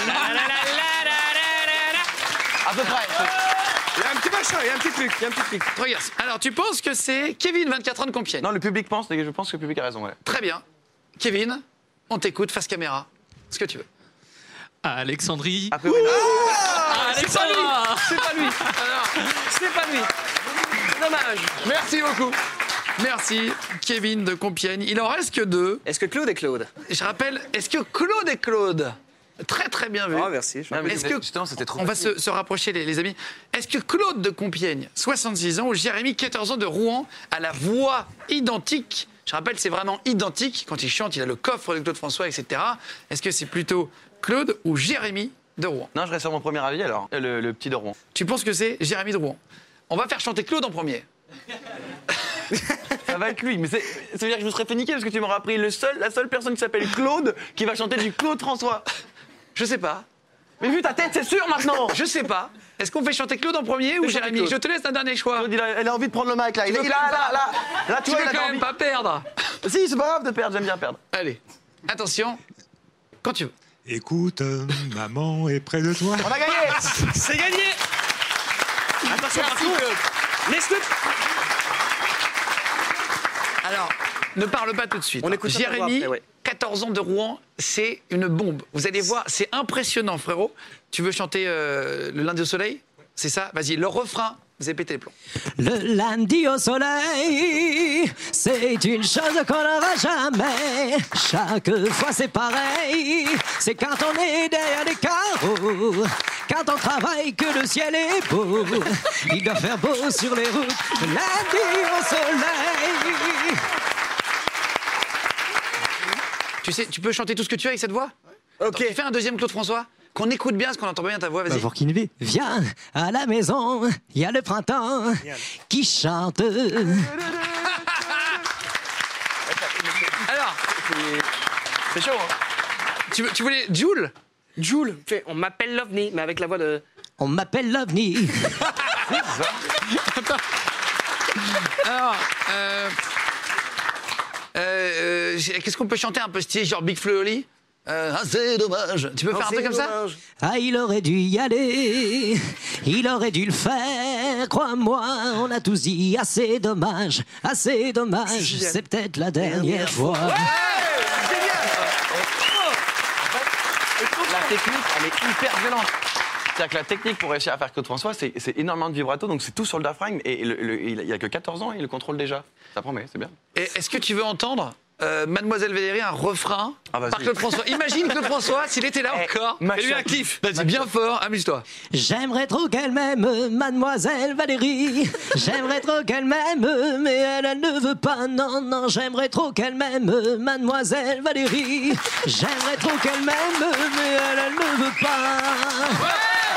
À peu près. Il y a un petit machin, il y a un petit truc, il y a un petit truc. Regarde. Alors, tu penses que c'est Kevin, vingt-quatre ans de Compiègne? Non, le public pense, et je pense que le public a raison, ouais. Très bien. Kevin, on t'écoute, face caméra. Ce que tu veux. Alexandrie. Après, oui, Alexandra. C'est pas lui. Alors, c'est pas lui. Dommage. Merci beaucoup. Merci, Kevin de Compiègne. Il en reste que deux. Est-ce que Claude est Claude? Je rappelle, est-ce que Claude est Claude? Très très bien vu. Oh, merci. je- Non, mais Est-ce que- justement, c'était trop On va facile. se, se rapprocher, les, les amis. Est-ce que Claude de Compiègne, soixante-six ans, ou Jérémy, quatorze ans de Rouen, a la voix identique? Je rappelle, c'est vraiment identique. Quand il chante, il a le coffre de Claude François, et cetera. Est-ce que c'est plutôt Claude ou Jérémy de Rouen? Non, je reste sur mon premier avis, alors. Le, le petit de Rouen. Tu penses que c'est Jérémy de Rouen? On va faire chanter Claude en premier. Ça va être lui, mais c'est- ça veut dire que je me serais fait niquer parce que tu m'auras appris le seul, la seule personne qui s'appelle Claude qui va chanter du Claude François. Je sais pas. Mais vu ta tête, c'est sûr maintenant. Je sais pas. Est-ce qu'on fait chanter Claude en premier ou chanter Jérémy? Claude. Je te laisse un dernier choix. Claude, il a, elle a envie de prendre le mic là. Il, veux il a, quand même là, là, là, tu Tu vois, veux il a quand même envie. pas perdre. Si, c'est pas grave de perdre, j'aime bien perdre. Allez, attention. Quand tu veux. Écoute, euh, maman est près de toi. On a gagné. C'est gagné. Attention, par contre, laisse-le. Alors, ne parle pas tout de suite. On écoute ça pour Jérémy, après, ouais. quatorze ans de Rouen, c'est une bombe. Vous allez voir, c'est impressionnant, frérot. Tu veux chanter euh, le lundi au soleil? C'est ça? Vas-y, le refrain, vous avez pété les plombs. Le lundi au soleil, c'est une chose qu'on n'aura jamais. Chaque fois c'est pareil, c'est quand on est derrière les carreaux. Quand on travaille que le ciel est beau. Il doit faire beau sur les routes, le lundi au soleil. Tu sais, tu peux chanter tout ce que tu as avec cette voix? Ok. Tu fais un deuxième Claude François? Qu'on écoute bien, parce qu'on entend bien ta voix, vas-y. Pour qui ne vit. Viens à la maison, il y a le printemps qui chante. Alors, C'est chaud, hein. tu, veux- tu voulais Jules? Jules, fais, on m'appelle l'OVNI, mais avec la voix de. On m'appelle l'OVNI. Alors, euh, euh, euh, qu'est-ce qu'on peut chanter un peu stylé, genre Big Flo et Oli? Euh, ah, c'est dommage. Tu peux faire un truc comme ça? Ah, il aurait dû y aller, il aurait dû le faire, crois-moi, on a tous dit, ah c'est dommage, ah c'est dommage, c'est peut-être la dernière fois. La technique, elle est hyper violente. C'est-à-dire que la technique pour réussir à faire Claude François, c'est c'est énormément de vibrato, donc c'est tout sur le diaphragme, et le- le- il il a que quatorze ans, et il le contrôle déjà. Ça promet, c'est bien. Et est-ce que tu veux entendre euh, Mademoiselle Valérie, un refrain Ah, vas-y. par Claude François? Imagine Claude François s'il était là Eh, encore. ma Fais-lui un chatte. kiff. Vas-y, bien fort, amuse-toi. J'aimerais trop qu'elle m'aime, mademoiselle Valérie, j'aimerais trop qu'elle m'aime, mais elle, elle ne veut pas, non, non, j'aimerais trop qu'elle m'aime, mademoiselle Valérie, j'aimerais trop qu'elle m'aime, mais elle, elle ne veut pas.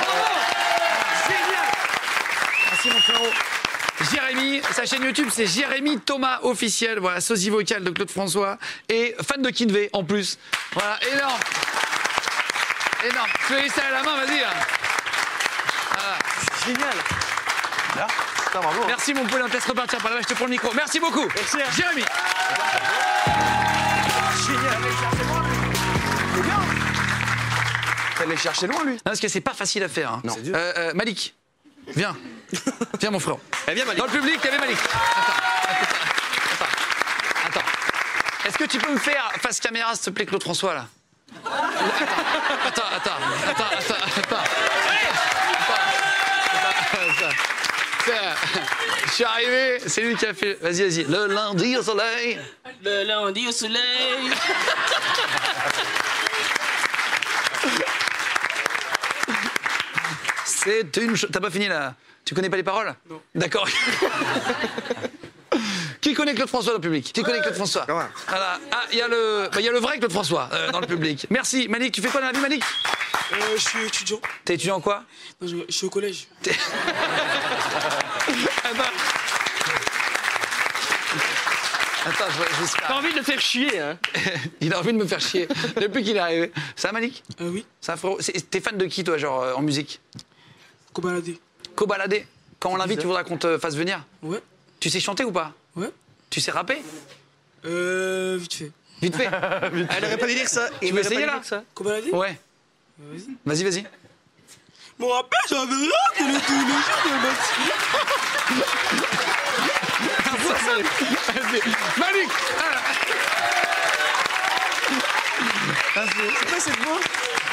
Merci mon frérot. Jérémy, sa chaîne YouTube, c'est Jérémy Thomas officiel. Voilà, sosie vocal de Claude François et fan de Kinvey en plus. Voilà, énorme. Énorme. Tu veux laisser à la main, vas-y. hein. Voilà. Génial. Là, putain, bravo. Merci mon poulain, on te laisse repartir par là-bas, je te prends le micro. Merci beaucoup. Merci. Jérémy. T'allais chercher loin, lui. Non, parce que c'est pas facile à faire. hein. Non. Euh, euh, Malik, viens. Viens mon frère. Eh bien, Malik. Dans le public, il y avait Malik. Attends, attends, attends. attends. Est-ce que tu peux me faire face caméra, s'il te plaît, Claude François, là? Attends, attends, attends, attends, attends, attends. Attends, attends. Je suis arrivé, c'est lui qui a fait. Vas-y, vas-y. Le lundi au soleil. Le lundi au soleil. C'est une chose. T'as pas fini là? Tu connais pas les paroles? Non. D'accord. Qui connaît Claude François dans le public? Qui connaît Claude François? Voilà. Ah, il y a le, bah, il y a le vrai Claude François euh, dans le public. Merci. Malik, tu fais quoi dans la vie, Malik? Euh, je suis étudiant. T'es étudiant en quoi? Non, je, je suis au collège. Attends, je, je T'as envie de le faire chier, hein? Il a envie de me faire chier depuis qu'il est arrivé. Ça, Malik? Euh, oui. Ça, frérot. C'est- T'es fan de qui, toi, genre, euh, en musique? Cobaladé. Cobaladé. Quand on l'invite, tu voudras qu'on te fasse venir? Ouais. Tu sais chanter ou pas? Ouais. Tu sais rapper? Euh, vite fait. Vite fait. Elle aurait pas dû dire ça. Tu veux essayer, là? Cobaladé? Ouais. Vas-y. Vas-y, vas-y. Mon rappel, j'avais rien que le tous les jours de Malik! C'est quoi cette voix?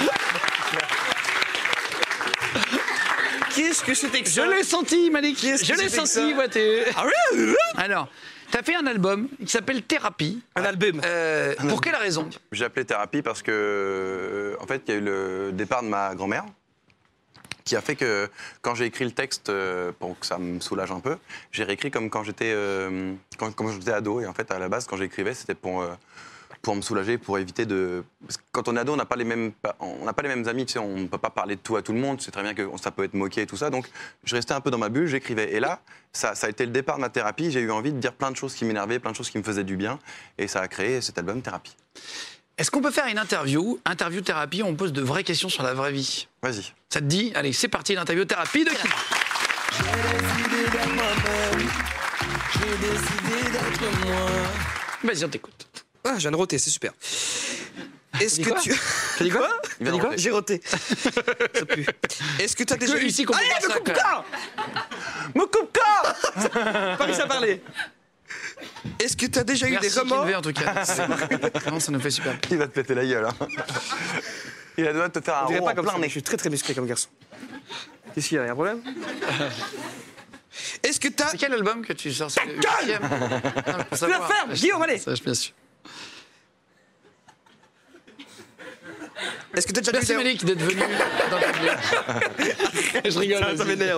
Qu'est-ce que c'était que Je ça? l'ai senti, Malik. Qu'est-ce que Je l'ai c'était que senti, ça ouais, t'es- Ah ouais? Alors, t'as fait un album qui s'appelle Thérapie. Un album. Euh, pour quelle raison? J'ai appelé thérapie parce que, euh, en fait, il y a eu le départ de ma grand-mère qui a fait que quand j'ai écrit le texte euh, pour que ça me soulage un peu, j'ai réécrit comme quand j'étais euh, quand, quand j'étais ado. Et en fait, à la base, quand j'écrivais, c'était pour euh, pour me soulager, pour éviter de. Parce que quand on est ado, on n'a pas les mêmes on n'a pas les mêmes amis. Tu sais, on ne peut pas parler de tout à tout le monde. C'est très bien que ça peut être moqué et tout ça. Donc, je restais un peu dans ma bulle, j'écrivais. Et là, ça, ça a été le départ de ma thérapie. J'ai eu envie de dire plein de choses qui m'énervaient, plein de choses qui me faisaient du bien, et ça a créé cet album Thérapie. Est-ce qu'on peut faire une interview, interview thérapie, où on pose de vraies questions sur la vraie vie? Vas-y. Ça te dit? Allez, c'est parti, l'interview thérapie de qui? J'ai décidé d'être moi. Vas-y, on t'écoute. Ah, je viens de roter, c'est super. Est-ce que quoi tu. T'as dit quoi? Il vient de roter. J'ai roté. Ça pue. Est-ce que tu as déjà Que eu. ici qu'on peut Allez, faire me ça, coupe quoi. Me coupe corps. Pas réussi à parler. Est-ce que tu as déjà eu Merci des remords? Kinvé, en tout cas. Vraiment, ça nous fait super. Il va te péter la gueule. Hein. Il a le droit de te faire un On dirait rond pas en comme plein ça, mais nez. je suis très très musclé comme garçon. Qu'est-ce qu'il y a? Y a un problème? Est-ce que t'as. C'est quel album que tu sors? C'est le huitième. Non, mais pour Tu la savoir. fermes, Guillaume, allez. Ça, je bien sûr. Est-ce que t'as déjà Merci eu des. Malik d'être venu dans le public. Je rigole. Ça, ça vas-y. m'énerve.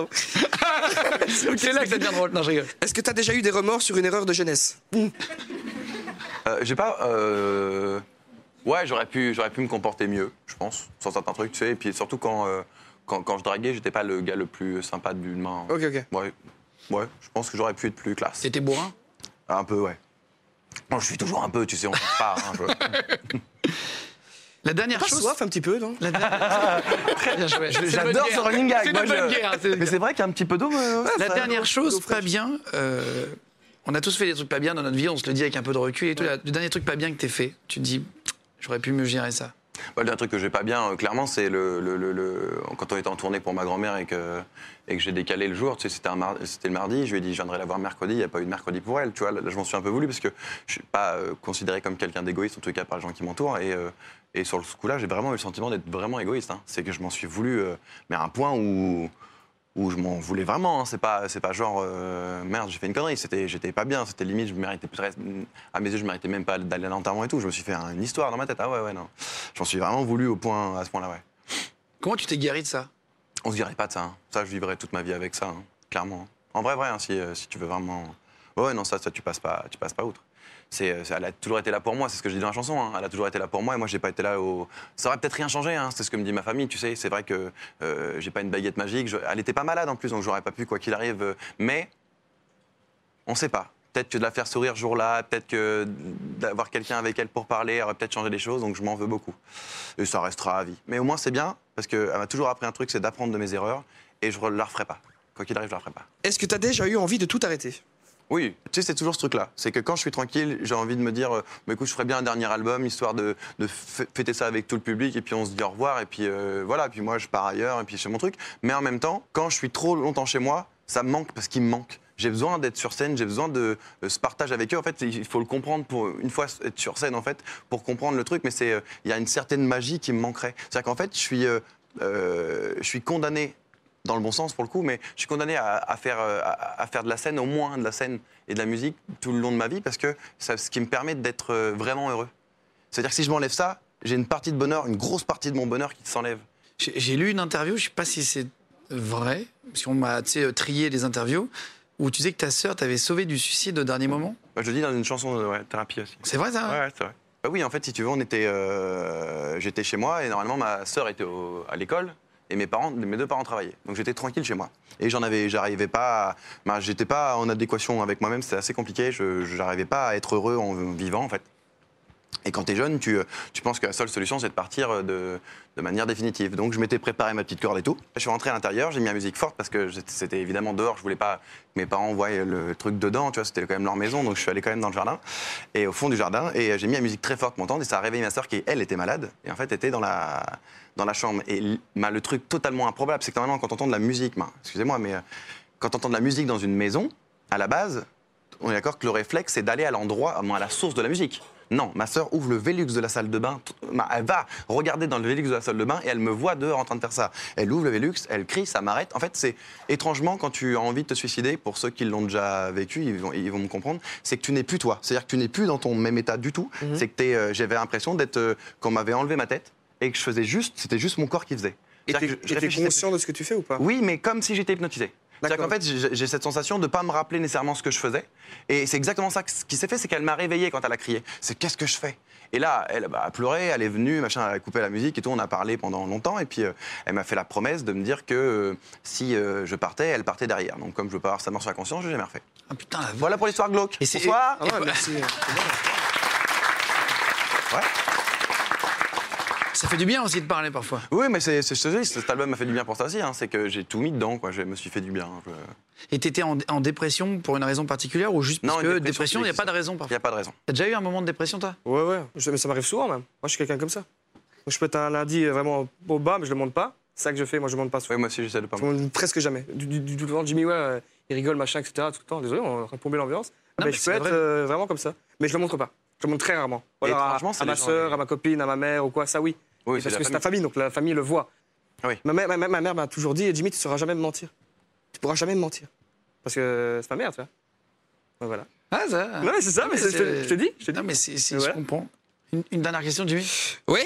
C'est là que ça devient drôle. Non, je rigole. Est-ce que t'as déjà eu des remords sur une erreur de jeunesse? Euh, j'ai pas. Euh... Ouais, j'aurais pu, j'aurais pu me comporter mieux, je pense, sur certains trucs, tu sais. Et puis surtout quand, euh, quand, quand je draguais, j'étais pas le gars le plus sympa de l'humain. Ok, ok. Ouais, ouais, je pense que j'aurais pu être plus classe. T'étais bourrin? Un peu, ouais. Bon, je suis toujours un peu, tu sais, on change pas. Hein, je- La dernière Pas chose. soif un petit peu, non? La dernière... Très bien joué. C'est J'adore de bonne ce guerre. running gag. C'est moi, de bonne je- guerre. c'est de Mais guerre. c'est vrai qu'il y a un petit peu d'eau. euh, ouais, La ça- dernière chose, d'eau pas fraîche. bien. euh, on a tous fait des trucs pas bien dans notre vie, on se le dit avec un peu de recul et tout. La- Le dernier truc pas bien que t'aies fait, tu te dis, j'aurais pu mieux gérer ça. Bah, le dernier truc que j'ai pas bien, euh, clairement, c'est le, le, le, le- quand on était en tournée pour ma grand-mère et que, et que j'ai décalé le jour. Tu sais, c'était, un mar- c'était le mardi, je lui ai dit je viendrai la voir mercredi, il n'y a pas eu de mercredi pour elle. Tu vois, là, là, je m'en suis un peu voulu parce que je suis pas euh, considéré comme quelqu'un d'égoïste, en tout cas par les gens qui m'entourent. Et, euh, et sur ce coup-là, j'ai vraiment eu le sentiment d'être vraiment égoïste. Hein. C'est que je m'en suis voulu, euh, mais à un point où, où je m'en voulais vraiment. Hein. C'est pas, c'est pas genre euh, merde, j'ai fait une connerie. C'était, j'étais pas bien. C'était limite, je méritais presque- à mes yeux, je méritais même pas d'aller à l'enterrement et tout. Je me suis fait une histoire dans ma tête. Ah ouais, ouais, non. J'en suis vraiment voulu au point, à ce point-là, ouais. Comment tu t'es guéri de ça? On se dirait pas de ça. Hein. Ça, je vivrais toute ma vie avec ça, hein, clairement. En vrai, vrai, hein, si, euh, si tu veux vraiment. Ouais, ouais, non, ça, ça tu passes pas, tu passes pas outre. C'est, euh, c'est- elle a toujours été là pour moi, c'est ce que je dis dans la chanson. Hein. Elle a toujours été là pour moi et moi, j'ai pas été là au. Ça aurait peut-être rien changé, hein, c'est ce que me dit ma famille, tu sais. C'est vrai que euh, j'ai pas une baguette magique. Je- Elle était pas malade en plus, donc j'aurais pas pu, quoi qu'il arrive. euh, Mais on sait pas. Peut-être que de la faire sourire ce jour-là, peut-être que d'avoir quelqu'un avec elle pour parler aurait peut-être changé les choses, donc je m'en veux beaucoup. Et ça restera à vie. Mais au moins, c'est bien, parce qu'elle m'a toujours appris un truc, c'est d'apprendre de mes erreurs, et je ne la referai pas. Quoi qu'il arrive, je la referai pas. Est-ce que t'as déjà eu envie de tout arrêter? Oui, tu sais, c'est toujours ce truc-là. C'est que quand je suis tranquille, j'ai envie de me dire, euh, bah, écoute, je ferais bien un dernier album, histoire de, de f- fêter ça avec tout le public, et puis on se dit au revoir, et puis euh, voilà, puis moi je pars ailleurs, et puis je fais mon truc. Mais en même temps, quand je suis trop longtemps chez moi, ça me manque, parce qu'il me manque. J'ai besoin d'être sur scène, j'ai besoin de euh, ce partage avec eux. En fait, il faut le comprendre pour une fois être sur scène, en fait, pour comprendre le truc. Mais c'est, euh, il y a une certaine magie qui me manquerait. C'est-à-dire qu'en fait, je suis, euh, euh, je suis condamné, dans le bon sens pour le coup, mais je suis condamné à, à faire, euh, à, à faire de la scène, au moins de la scène et de la musique tout le long de ma vie, parce que c'est ce qui me permet d'être euh, vraiment heureux. C'est-à-dire que si je m'enlève ça, j'ai une partie de bonheur, une grosse partie de mon bonheur qui s'enlève. J'ai j'ai lu une interview, je sais pas si c'est vrai, parce qu'on m'a tu sais, trié des interviews, où tu sais que ta sœur t'avait sauvé du suicide au dernier moment? Bah, je le dis dans une chanson de ouais, thérapie aussi. C'est vrai ça? Ouais, ouais c'est vrai. Bah oui, en fait, si tu veux, on était, euh, j'étais chez moi et normalement ma sœur était au, à l'école et mes parents, mes deux parents travaillaient. Donc j'étais tranquille chez moi. Et j'en avais, j'arrivais pas, à, bah, j'étais pas en adéquation avec moi-même, c'était assez compliqué. Je, j'arrivais pas à être heureux en vivant en fait. Et quand tu es jeune, tu, tu penses que la seule solution, c'est de partir de, de manière définitive. Donc, je m'étais préparé ma petite corde et tout. Je suis rentré à l'intérieur, j'ai mis la musique forte parce que c'était évidemment dehors. Je voulais pas que mes parents voient le truc dedans, tu vois, c'était quand même leur maison. Donc, je suis allé quand même dans le jardin, et au fond du jardin. Et j'ai mis la musique très forte, montante, et ça a réveillé ma sœur qui, elle, était malade. Et en fait, était dans la, dans la chambre. Et bah, le truc totalement improbable, c'est que normalement, quand on entend de la musique, bah, excusez-moi, mais euh, quand on entend de la musique dans une maison, à la base, on est d'accord que le réflexe, c'est d'aller à l'endroit, à la source de la musique. Non, ma sœur ouvre le Velux de la salle de bain, elle va regarder dans le Velux de la salle de bain et elle me voit dehors en train de faire ça. Elle ouvre le Velux, elle crie, ça m'arrête. En fait, c'est étrangement, quand tu as envie de te suicider, pour ceux qui l'ont déjà vécu, ils vont, ils vont me comprendre, c'est que tu n'es plus toi. C'est-à-dire que tu n'es plus dans ton même état du tout. Mm-hmm. C'est que t'es, euh, j'avais l'impression d'être, euh, qu'on m'avait enlevé ma tête et que je faisais juste, c'était juste mon corps qui faisait. Et tu es conscient de ce que tu fais ou pas? Oui, mais comme si j'étais hypnotisé. C'est-à-dire qu'en fait, j'ai cette sensation de ne pas me rappeler nécessairement ce que je faisais. Et c'est exactement ça qui s'est fait, c'est qu'elle m'a réveillé quand elle a crié. C'est qu'est-ce que je fais? Et là, elle bah, a pleuré, elle est venue, machin, elle a coupé la musique et tout, on a parlé pendant longtemps. Et puis, euh, elle m'a fait la promesse de me dire que euh, si euh, je partais, elle partait derrière. Donc, comme je veux pas avoir sa mort sur la conscience, je l'ai jamais refait. Ah putain, la... Voilà pour l'histoire glauque. Et bonsoir. Ah ouais, merci. Ouais. Ça fait du bien aussi de parler parfois. Oui, mais c'est, c'est, c'est, cet album m'a fait du bien pour ça aussi. Hein. C'est que j'ai tout mis dedans, quoi. Je me suis fait du bien. Je... Et t'étais en, en dépression pour une raison particulière ou juste parce non, que dépression, il n'y a pas de raison parfois? Il n'y a pas de raison. T'as déjà eu un moment de dépression, toi? Ouais, ouais. Je, mais ça m'arrive souvent, même. Moi, je suis quelqu'un comme ça. Donc, je peux être un lundi vraiment au bas, mais je le monte pas. C'est ça que je fais. Moi, je monte pas souvent. Oui, moi aussi, j'essaie de pas. Je monte presque jamais. Du, du, du, du temps, Jimmy, ouais, euh, il rigole, machin, et cetera. Tout le temps. Désolé, on a plombé l'ambiance. Non, mais mais je peux être euh, vraiment comme ça. Mais je le montre pas. Je le montre très rarement. Ou alors à, à ma sœur, à ma copine, à ma mère ou quoi, ça oui. Oui, parce que c'est ta famille, donc la famille le voit. Oui. Ma mère, ma, ma mère m'a toujours dit, Jimmy, tu ne sauras jamais me mentir. Tu pourras jamais me mentir. Parce que c'est ma mère, tu vois. Donc, voilà. Ah, ça. Non, mais c'est ça, mais c'est, je, je te dis. Je te dis. Non, mais c'est, c'est, voilà. Je comprends. Une, une dernière question, Jimmy? Oui.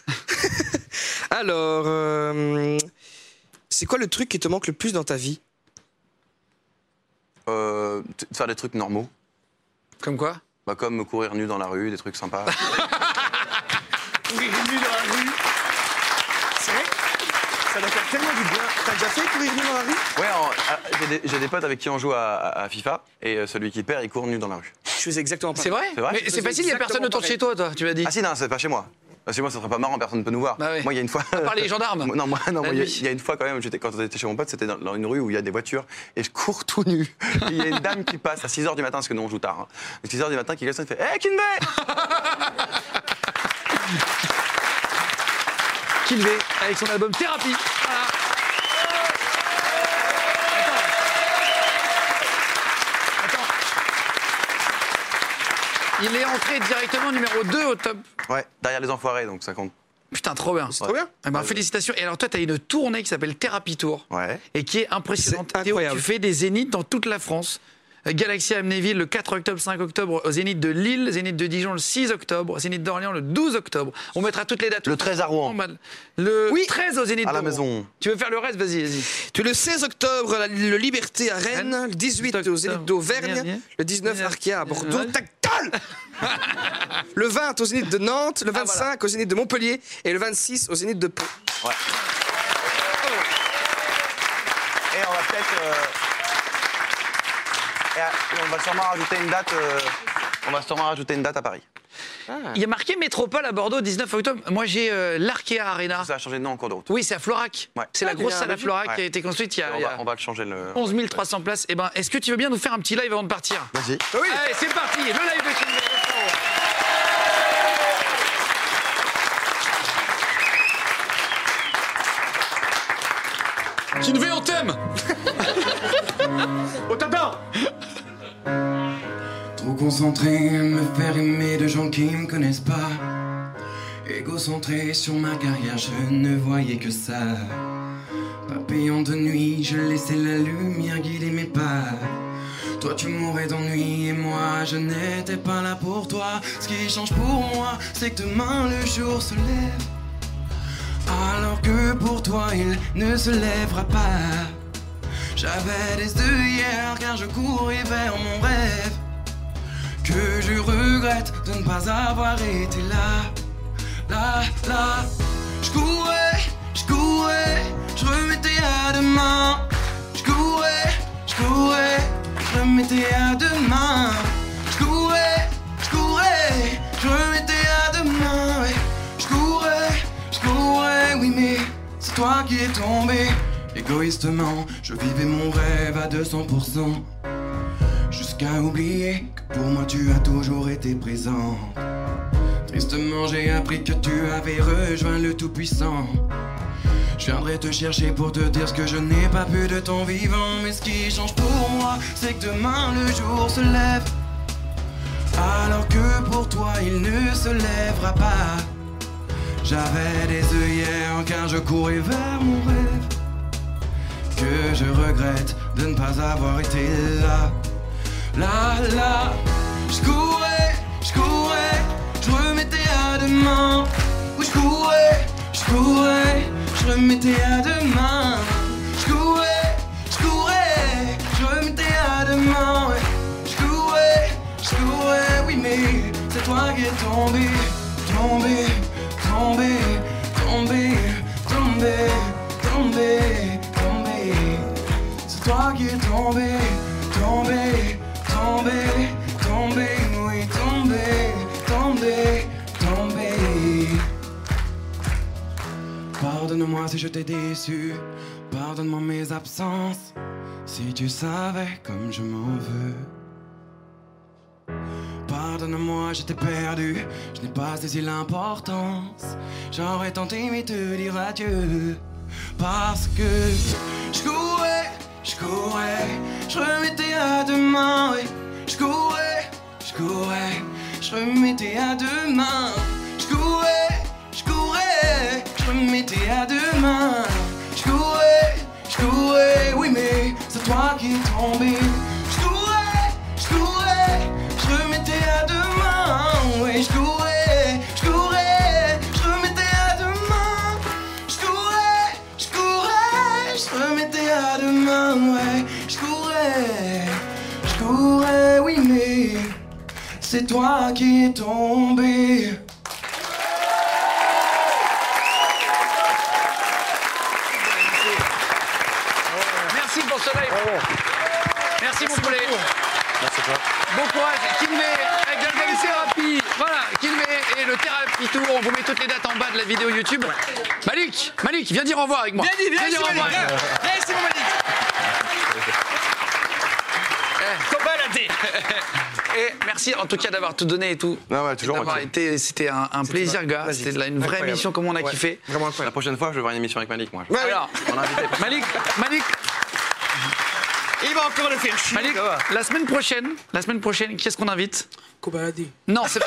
Alors, euh, c'est quoi le truc qui te manque le plus dans ta vie? euh, Faire des trucs normaux. Comme quoi? Bah, comme courir nu dans la rue, des trucs sympas. Courir nu dans la rue. C'est vrai? Ça doit faire tellement du bien. T'as déjà fait courir nu dans la rue? Ouais, en, à, j'ai, des, j'ai des potes avec qui on joue à, à, à FIFA et celui qui perd, il court nu dans la rue. Je faisais exactement pas. C'est vrai? C'est vrai? Mais c'est facile, il n'y a personne autour de chez toi, toi, tu m'as dit. Ah si, non, c'est pas chez moi. Parce que moi, ça serait pas marrant, personne ne peut nous voir. Bah oui. Moi, il y a une fois. À part les gendarmes. Non, moi, non, moi, il y, nuit. y a une fois quand même, j'étais, quand on était chez mon pote, c'était dans, dans une rue où il y a des voitures et je cours tout nu. Il y a une dame qui passe à six heures du matin, parce que nous on joue tard. Hein. À six heures du matin, qui quelqu'un fait Hé, Kinvey Kinvey, avec son album Thérapie. Voilà. Il est entré directement numéro deux au top. Ouais, derrière les enfoirés, donc ça compte. Putain, trop bien. C'est trop bien. Eh ben, félicitations. Et alors, toi, tu as une tournée qui s'appelle Thérapie Tour. Ouais. Et qui est impressionnante. C'est incroyable. Tu fais des zéniths dans toute la France. Galaxy à Amnéville le quatre octobre, cinq octobre, au Zénith de Lille, Zénith de Dijon le six octobre, Zénith d'Orléans le douze octobre. On mettra toutes les dates. Le treize à Rouen. Le Oui. treize au Zénith À la de Rouen. maison. Tu veux faire le reste? Vas-y, vas-y. Tu le seize octobre, la- le Liberté à Rennes, le dix-huit au Zénith d'Auvergne, Dernier. le dix-neuf Arkea à Bordeaux, Ouais. ta gueule le vingt au Zénith de Nantes, le vingt-cinq Ah, voilà. au Zénith de Montpellier et le vingt-six au Zénith de Pau. Ouais. Et on va peut-être. Euh... Et, euh, on va sûrement rajouter une date. Euh... On va sûrement rajouter une date à Paris. Il y a marqué Métropole à Bordeaux, dix-neuf octobre. Moi, j'ai euh, l'Arkea Arena. Ça a changé de nom en cours de route. Oui, c'est à Florac. Ouais. C'est Ah, la grosse bien, salle à bien. Florac Ouais. qui a été construite il y a, on, il y a va, on va le changer le. onze mille trois cents places. Eh ben, est-ce que tu veux bien nous faire un petit live avant de partir? Vas-y. Oui. Allez, c'est parti, le live de Kinvey. Kinvey, on t'aime. On t'adore. Trop concentré à me faire aimer de gens qui me connaissent pas. Égocentré sur ma carrière, je ne voyais que ça. Papillon de nuit, je laissais la lumière guider mes pas. Toi tu mourais d'ennui et moi je n'étais pas là pour toi. Ce qui change pour moi, c'est que demain le jour se lève. Alors que pour toi il ne se lèvera pas. J'avais des œillères car je courais vers mon rêve. Que je regrette de ne pas avoir été là. Là, là. Je courais, je courais, je remettais à demain. Je courais, je courais, je remettais à demain. Je courais, je courais, je remettais à demain. Ouais. Je courais, je courais, oui mais c'est toi qui es tombé. Égoïstement, je vivais mon rêve à deux cents pour cent. Jusqu'à oublier que pour moi tu as toujours été présent. Tristement j'ai appris que tu avais rejoint le Tout-Puissant. Je viendrai te chercher pour te dire ce que je n'ai pas pu de ton vivant. Mais ce qui change pour moi, c'est que demain le jour se lève. Alors que pour toi il ne se lèvera pas. J'avais des œillères car je courais vers mon rêve. Que je regrette de ne pas avoir été là. Là, là, je courais, je courais, je remettais à demain. Oui, je courais, je courais, je remettais à demain. Je courais, je courais, je remettais à demain. Ouais. Je courais, je courais, oui, mais c'est toi qui es tombé, tombé, tombé, tombé, tombé, tombé, tombé. C'est toi qui es tombé, tombé. Tombé, tombé, oui, tombé, tombé, tombé. Pardonne-moi si je t'ai déçu, pardonne-moi mes absences. Si tu savais comme je m'en veux. Pardonne-moi, j'étais perdu, je n'ai pas saisi l'importance. J'aurais tant aimé te dire adieu. Parce que je courais, je courais, je remettais à demain, oui. Je courais, je courais, je remettais à demain. Je courais, je courais, je remettais à demain. Je courais, je courais, oui mais c'est toi qui es tombé. Je courais, je courais, je remettais à demain. Oui, je courais, je courais, je remettais à demain. Je courais, je courais, je remettais à demain. Ouais, je courais, je courais, oui mais c'est toi qui es tombé. Merci pour ce live. Merci mon poulet. Merci à toi. Bon courage. Kinvé avec l'album Thérapie. Voilà, Kinvé et le Thérapie Tour. On vous met toutes les dates en bas de la vidéo YouTube. Malik, Malik, viens dire au revoir avec moi. Viens, dis, viens, dire ici, au revoir. Malik, viens. Viens ici, mon Malik. Cobaladé. Et merci en tout cas d'avoir tout donné et tout. Non, ouais, toujours. D'avoir été, c'était un, un plaisir, gars. C'était là une vraie Incroyable. émission comme on a Ouais. kiffé. Vraiment incroyable. La prochaine fois, je vais voir une émission avec Malik, moi. Ouais, Alors, On a invité. Malik, Malik, Il va encore le faire chier. Malik, la semaine prochaine, la semaine prochaine, qui est-ce qu'on invite? Cobaladé. Non, c'est pas.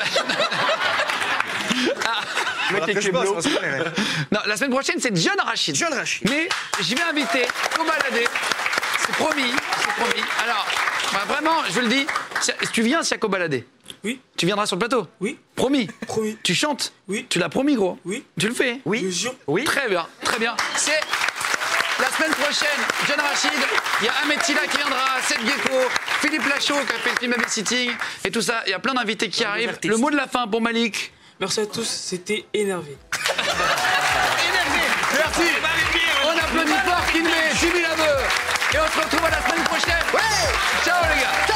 Le mec qui est bleu. Non, la semaine prochaine, c'est John Rachid. John Rachid. Mais je vais inviter Cobaladé. C'est promis, c'est promis. Alors, bah, vraiment, je vous le dis, si tu viens s'il y a Cobaladé. Oui. Tu viendras sur le plateau. Oui. Promis. Promis. Tu chantes. Oui. Tu l'as promis, gros. Oui. Tu le fais. Je jure. Oui. Très bien, très bien. C'est la semaine prochaine, John Rachid, il y a Ahmed Tila qui viendra, Seth Gecko, Philippe Lachaud qui a fait le film Babysitting et tout ça. Il y a plein d'invités qui arrivent. artistes. Le mot de la fin pour Malik. Merci à tous, c'était énervé. Merci. On applaudit fort Kinvé, Jimmy Laveux. Et on se retrouve à la semaine prochaine. Ouais. Ciao les gars.